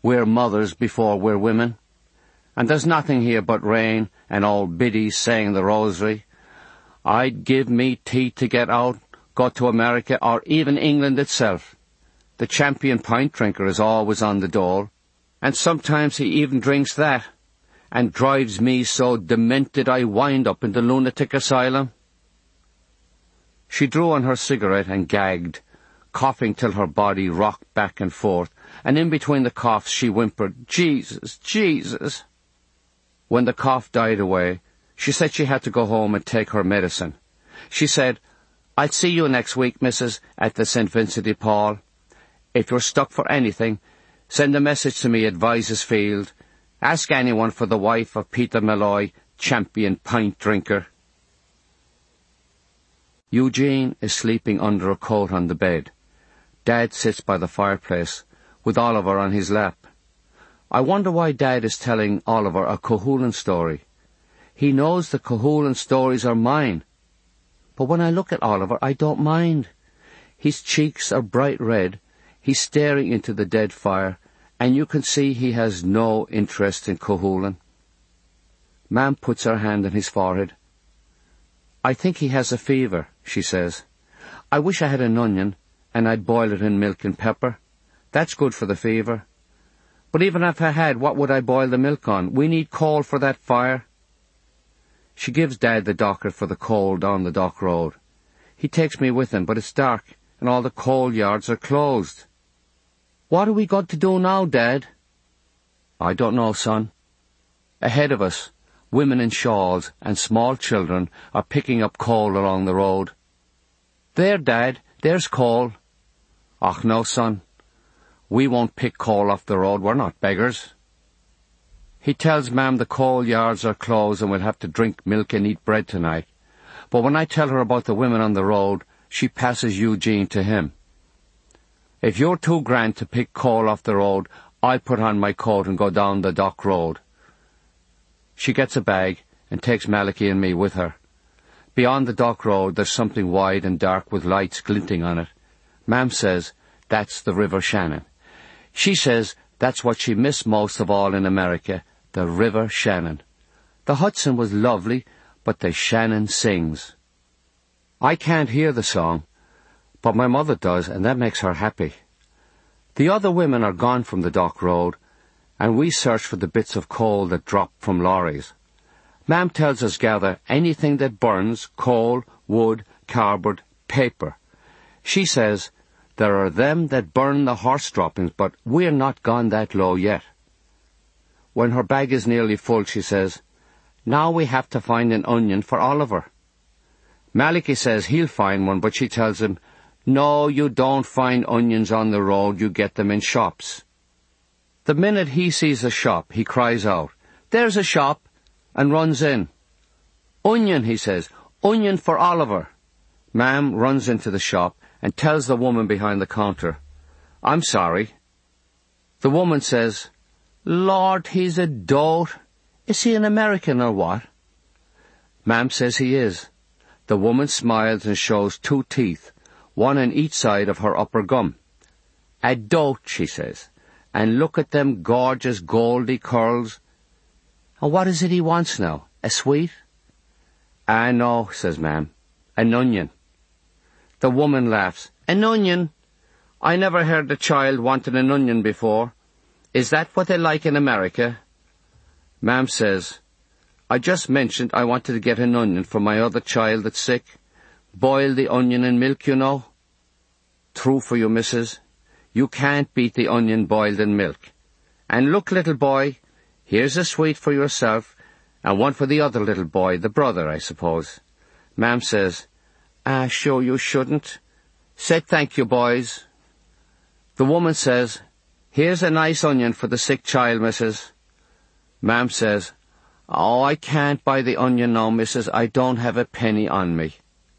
We're mothers before we're women. And there's nothing here but rain and old biddies saying the rosary. I'd give me teeth to get out, go to America, or even England itself. The champion pint drinker is always on the dole, and sometimes he even drinks that, and drives me so demented I wind up in the lunatic asylum. She drew on her cigarette and gagged, coughing till her body rocked back and forth, and in between the coughs she whimpered, "Jesus, Jesus." When the cough died away, she said she had to go home and take her medicine. She said, "I'll see you next week, Mrs., at the St. Vincent de Paul. If you're stuck for anything, send a message to me at Vices Field. Ask anyone for the wife of Peter Malloy, champion pint drinker." Eugene is sleeping under a coat on the bed. Dad sits by the fireplace, with Oliver on his lap. I wonder why Dad is telling Oliver a Cuchulainn story. He knows the Cuchulainn stories are mine. But when I look at Oliver, I don't mind. His cheeks are bright red, he's staring into the dead fire, and you can see he has no interest in Cuchulainn. Mam puts her hand on his forehead. "I think he has a fever," she says. "I wish I had an onion, and I'd boil it in milk and pepper. That's good for the fever. But even if I had, what would I boil the milk on? We need coal for that fire." She gives Dad the docket for the coal down the dock road. He takes me with him, but it's dark, and all the coal yards are closed. "What are we going to do now, Dad?" "I don't know, son." Ahead of us, women in shawls and small children are picking up coal along the road. "There, Dad, there's coal." "Och, no, son. We won't pick coal off the road. We're not beggars." He tells Mam the coal yards are closed and we'll have to drink milk and eat bread tonight. But when I tell her about the women on the road, she passes Eugene to him. "If you're too grand to pick coal off the road, I'll put on my coat and go down the dock road." She gets a bag and takes Malachy and me with her. Beyond the dock road there's something wide and dark with lights glinting on it. Mam says that's the River Shannon. She says that's what she missed most of all in America, the River Shannon. The Hudson was lovely, but the Shannon sings. I can't hear the song, but my mother does, and that makes her happy. The other women are gone from the dock road, and we search for the bits of coal that drop from lorries. Mam tells us gather anything that burns, coal, wood, cardboard, paper. She says there are them that burn the horse droppings, but we're not gone that low yet. When her bag is nearly full, she says, "Now we have to find an onion for Oliver." Malachy says he'll find one, but she tells him, "No, you don't find onions on the road, you get them in shops." The minute he sees a shop, he cries out, "There's a shop," and runs in. "Onion," he says, "onion for Oliver." Mam runs into the shop and tells the woman behind the counter, "I'm sorry." The woman says, "Lord, he's a dolt. Is he an American or what?" Mam says he is. The woman smiles and shows 2 teeth, one on each side of her upper gum. "A dolt," she says, "and look at them gorgeous goldy curls. And what is it he wants now? A sweet?" "Ah, no," says Mam. "An onion." The woman laughs. "An onion? I never heard a child wanting an onion before. Is that what they like in America?" Mam says, "I just mentioned I wanted to get an onion for my other child that's sick. Boil the onion in milk, you know." "True for you, missus. You can't beat the onion boiled in milk. And look, little boy, here's a sweet for yourself, and one for the other little boy, the brother, I suppose." Mam says, "Ah, sure you shouldn't. Say thank you, boys." The woman says, "Here's a nice onion for the sick child, missus." Mam says, "Oh, I can't buy the onion now, missus. I don't have a penny on me."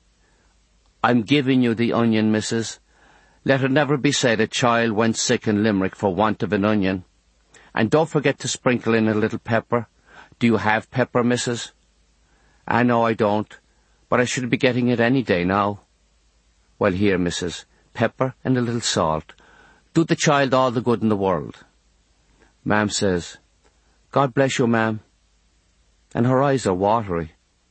"I'm giving you the onion, missus. Let it never be said a child went sick in Limerick for want of an onion. And don't forget to sprinkle in a little pepper. Do you have pepper, missus?" "Ah, no, I don't, but I should be getting it any day now." "Well, here, missus, pepper and a little salt. Do the child all the good in the world." Mam says, "God bless you, Mam." And her eyes are watery.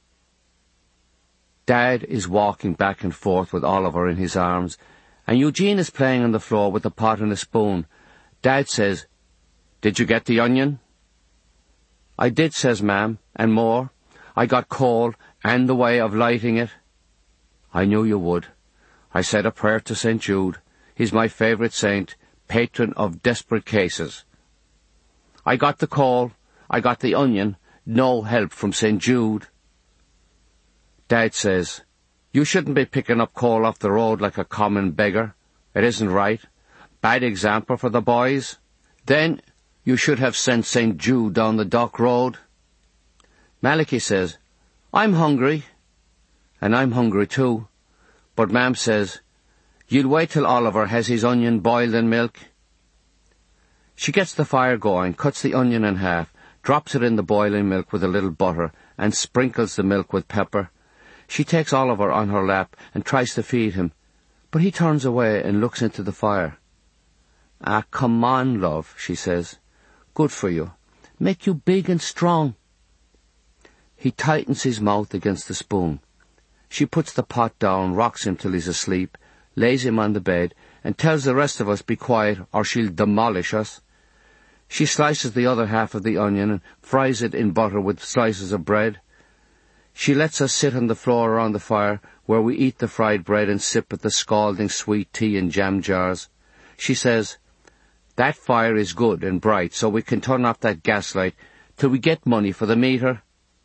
Dad is walking back and forth with Oliver in his arms, and Eugene is playing on the floor with a pot and a spoon. Dad says, "Did you get the onion?" "I did," says Mam, "and more. I got coal and the way of lighting it." "I knew you would. I said a prayer to St. Jude. He's my favourite saint, patron of desperate cases. I got the coal, I got the onion, no help from St. Jude." Dad says, "You shouldn't be picking up coal off the road like a common beggar. It isn't right. Bad example for the boys. Then you should have sent St. Jude down the dock road." Malachy says, "I'm hungry." "And I'm hungry too." But Mam says, "You'll wait till Oliver has his onion boiled in milk." She gets the fire going, cuts the onion in half, drops it in the boiling milk with a little butter, and sprinkles the milk with pepper. She takes Oliver on her lap and tries to feed him, but he turns away and looks into the fire. "Ah, come on, love," she says. "Good for you. Make you big and strong." He tightens his mouth against the spoon. She puts the pot down, rocks him till he's asleep, lays him on the bed, and tells the rest of us be quiet or she'll demolish us. She slices the other half of the onion and fries it in butter with slices of bread. She lets us sit on the floor around the fire, where we eat the fried bread and sip at the scalding sweet tea in jam jars. She says, "That fire is good and bright, so we can turn off that gaslight till we get money for the meter."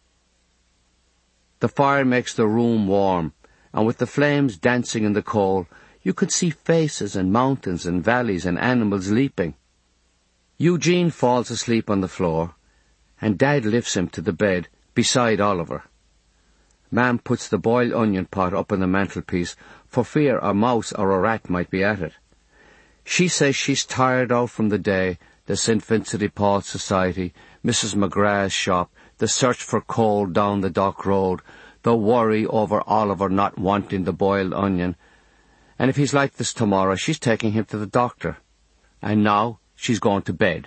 The fire makes the room warm, and with the flames dancing in the coal, you could see faces and mountains and valleys and animals leaping. Eugene falls asleep on the floor, and Dad lifts him to the bed beside Oliver. Mam puts the boiled onion pot up on the mantelpiece for fear a mouse or a rat might be at it. She says she's tired out from the day, the St. Vincent de Paul Society, Mrs. McGrath's shop, the search for coal down the dock road, the worry over Oliver not wanting the boiled onion, and if he's like this tomorrow, she's taking him to the doctor. And now she's going to bed.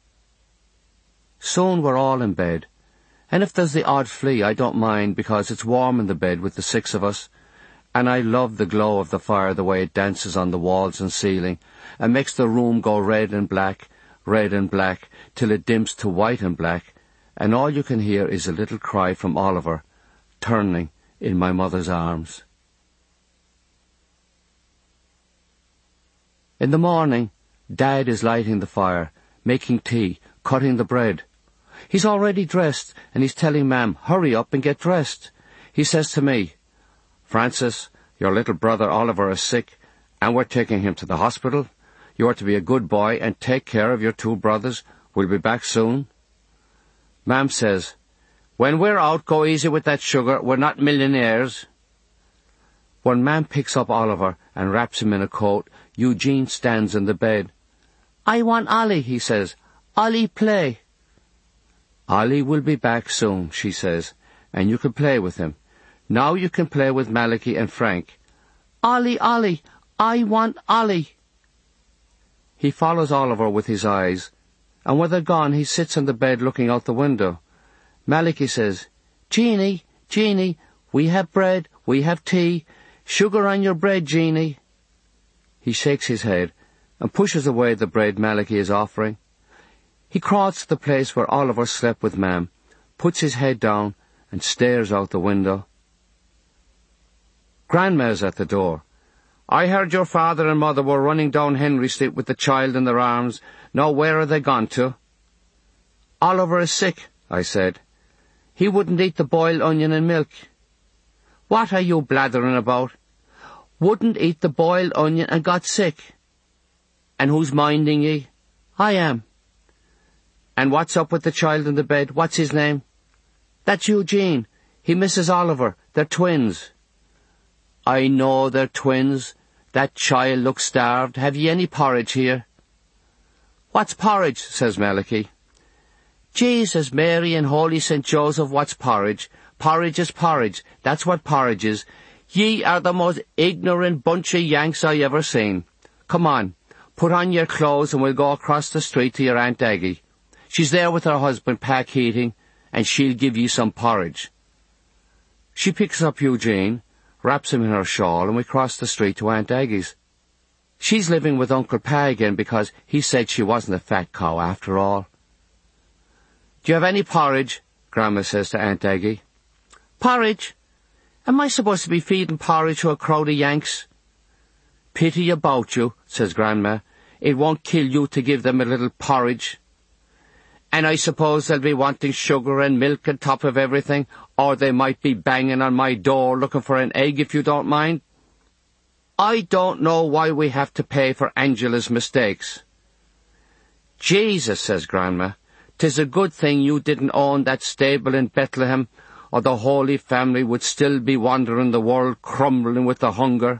Soon we're all in bed, and if there's the odd flea, I don't mind, because it's warm in the bed with the 6 of us, and I love the glow of the fire, the way it dances on the walls and ceiling, and makes the room go red and black, till it dims to white and black, and all you can hear is a little cry from Oliver, turning in my mother's arms. In the morning, Dad is lighting the fire, making tea, cutting the bread. He's already dressed, and he's telling Mam, "Hurry up and get dressed." He says to me, "Francis, your little brother Oliver is sick, and we're taking him to the hospital. You are to be a good boy and take care of your 2 brothers. We'll be back soon." Mam says, "When we're out, go easy with that sugar. We're not millionaires." When Mam picks up Oliver and wraps him in a coat, Eugene stands in the bed. "I want Ollie," he says. "Ollie, play." "Ollie will be back soon," she says, "and you can play with him. Now you can play with Malachy and Frank." "Ollie, Ollie, I want Ollie." He follows Oliver with his eyes, and when they're gone, he sits on the bed looking out the window. Malachy says, "Jeanie, Jeanie, we have bread, we have tea. Sugar on your bread, Jeanie." He shakes his head and pushes away the bread Malachy is offering. He crawls to the place where Oliver slept with Mam, puts his head down and stares out the window. Grandma's at the door. "I heard your father and mother were running down Henry Street with the child in their arms. Now where are they gone to?" "Oliver is sick," I said. "He wouldn't eat the boiled onion and milk." "What are you blathering about?" "Wouldn't eat the boiled onion and got sick." "And who's minding ye?" "I am." "And what's up with the child in the bed? What's his name?" "That's Eugene. He misses Oliver. They're twins." "I know they're twins. That child looks starved. Have ye any porridge here?" "What's porridge?" says Malachy. "Jesus, Mary and Holy St. Joseph, what's porridge? Porridge is porridge. That's what porridge is. Ye are the most ignorant bunch of Yanks I ever seen. Come on, put on your clothes and we'll go across the street to your Aunt Aggie. She's there with her husband, Pa Keating, and she'll give you some porridge. She picks up Eugene, wraps him in her shawl, and we cross the street to Aunt Aggie's. She's living with Uncle Pa again because he said she wasn't a fat cow after all. "Do you have any porridge?" Grandma says to Aunt Aggie. "Porridge? Am I supposed to be feeding porridge to a crowd of Yanks?" "Pity about you," says Grandma. "It won't kill you to give them a little porridge. And I suppose they'll be wanting sugar and milk on top of everything, or they might be banging on my door looking for an egg, if you don't mind. I don't know why we have to pay for Angela's mistakes." "Jesus," says Grandma, "'tis a good thing you didn't own that stable in Bethlehem, or the Holy Family would still be wandering the world crumbling with the hunger."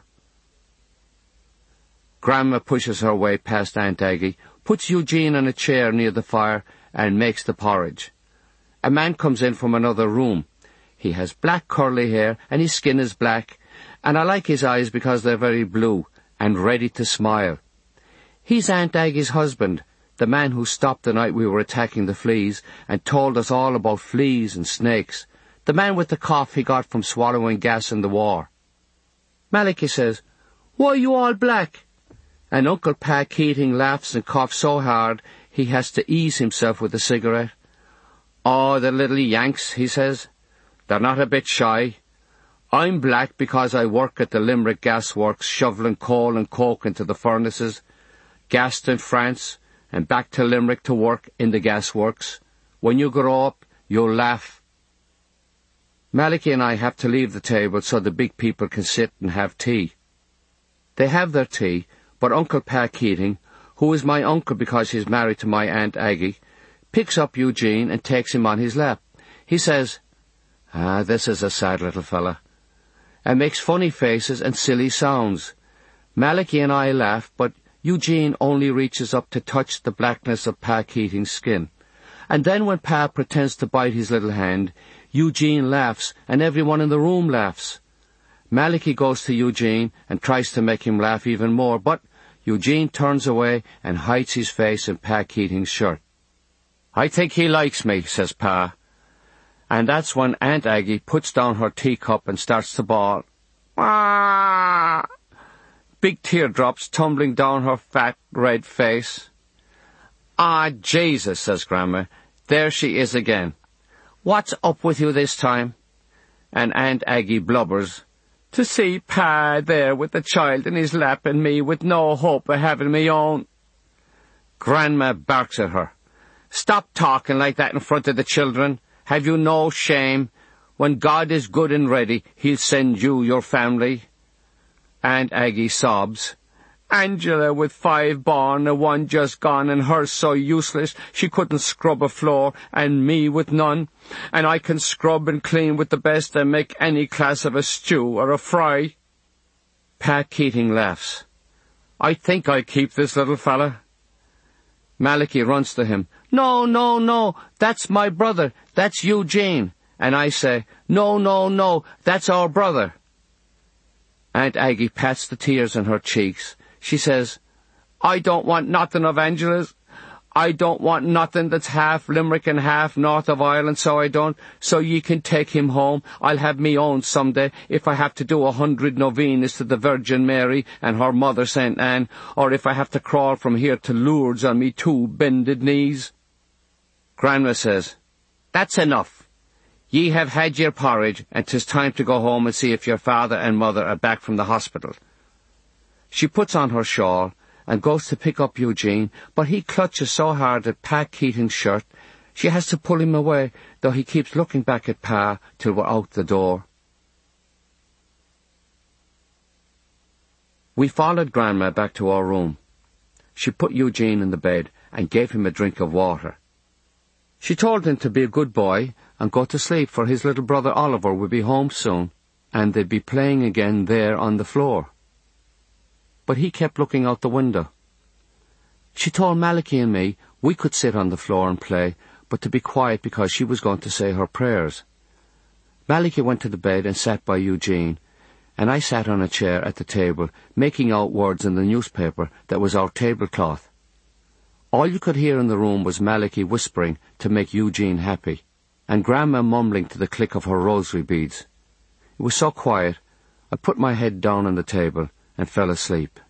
Grandma pushes her way past Aunt Aggie, puts Eugene on a chair near the fire, and makes the porridge. A man comes in from another room. He has black curly hair, and his skin is black, and I like his eyes because they're very blue, and ready to smile. He's Aunt Aggie's husband, the man who stopped the night we were attacking the fleas, and told us all about fleas and snakes, the man with the cough he got from swallowing gas in the war. Malachy says, "Why are you all black?" And Uncle Pa Keating laughs and coughs so hard he has to ease himself with a cigarette. "Oh, the little Yanks," he says. "They're not a bit shy. I'm black because I work at the Limerick Gas Works shoveling coal and coke into the furnaces, gassed in France, and back to Limerick to work in the gas works. When you grow up, you'll laugh." Malachy and I have to leave the table so the big people can sit and have tea. They have their tea, but Uncle Pa Keating, who is my uncle because he's married to my Aunt Aggie, picks up Eugene and takes him on his lap. He says, "This is a sad little fella," and makes funny faces and silly sounds. Malachy and I laugh, but Eugene only reaches up to touch the blackness of Pa Keating's skin. And then when Pa pretends to bite his little hand, Eugene laughs, and everyone in the room laughs. Malachy goes to Eugene and tries to make him laugh even more, but Eugene turns away and hides his face in Pa Keating's shirt. "I think he likes me," says Pa. And that's when Aunt Aggie puts down her teacup and starts to bawl. "Ah!" Big teardrops tumbling down her fat, red face. "Ah, Jesus," says Grandma. "There she is again. What's up with you this time?" And Aunt Aggie blubbers, "To see Pa there with the child in his lap and me with no hope of having me own." Grandma barks at her. "Stop talking like that in front of the children. Have you no shame? When God is good and ready, he'll send you your family." Aunt Aggie sobs. "Angela with 5 born and 1 just gone, and her so useless she couldn't scrub a floor, and me with none, and I can scrub and clean with the best and make any class of a stew or a fry." Pa Keating laughs. "I think I'll keep this little fella." Malachy runs to him. No, that's my brother, that's Eugene." And I say, No, that's our brother." Aunt Aggie pats the tears on her cheeks. She says, "I don't want nothing of Angela's. I don't want nothing that's half Limerick and half north of Ireland, so I don't. So ye can take him home. I'll have me own someday, if I have to do 100 novenas to the Virgin Mary and her mother St. Anne, or if I have to crawl from here to Lourdes on me 2 bended knees." Grandma says, "That's enough. Ye have had your porridge, and 'tis time to go home and see if your father and mother are back from the hospital." She puts on her shawl and goes to pick up Eugene, but he clutches so hard at Pa Keating's shirt, she has to pull him away, though he keeps looking back at Pa till we're out the door. We followed Grandma back to our room. She put Eugene in the bed and gave him a drink of water. She told him to be a good boy and go to sleep, for his little brother Oliver would be home soon, and they'd be playing again there on the floor. But he kept looking out the window. She told Malachy and me we could sit on the floor and play, but to be quiet because she was going to say her prayers. Malachy went to the bed and sat by Eugene, and I sat on a chair at the table, making out words in the newspaper that was our tablecloth. All you could hear in the room was Malachy whispering to make Eugene happy, and Grandma mumbling to the click of her rosary beads. It was so quiet, I put my head down on the table and fell asleep.